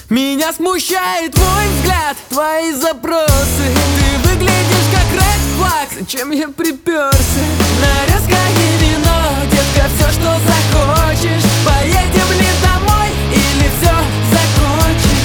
Меня смущает твой взгляд, твои запросы. Ты выглядишь как ред флаг, зачем я приперся? Нарезка и вино, детка, все, что захочешь. Поедем ли домой или все закончим?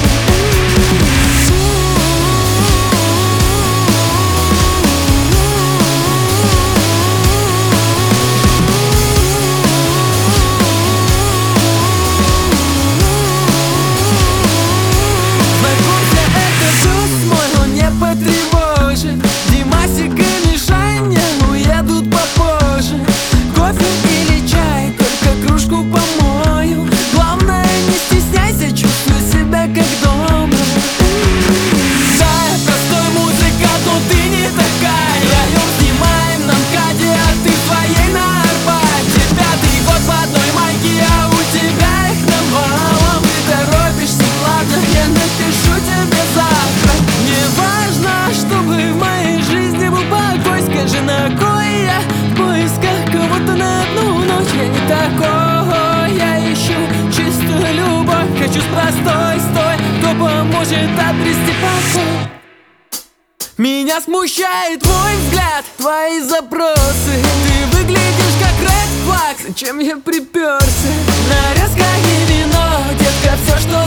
Потревожит Димасик и Мишаня уедут попозже. Кофе или чай, только кружку помою. Главное, не стесняйся, чувствуй себя как дома. Да, я простой музыкант, но ты не такая. Вдвоем снимаем на МКАДе, а ты в своей на Арбате. 5-й год в одной майке, а у тебя их навалом. Ты торопишься, ладно, я напишу тебе завтра. Не важно, чтобы в моей жизни был покой. Скажи, на кой я в поисках кого-то на одну ночь? Я не такой, я ищу чистую любовь. Хочу с простой, стой, кто поможет обрести покой. Меня смущает твой взгляд, твои запросы. Ты выглядишь как ред флаг, зачем я приперся? Нарезка и вино, детка, все, что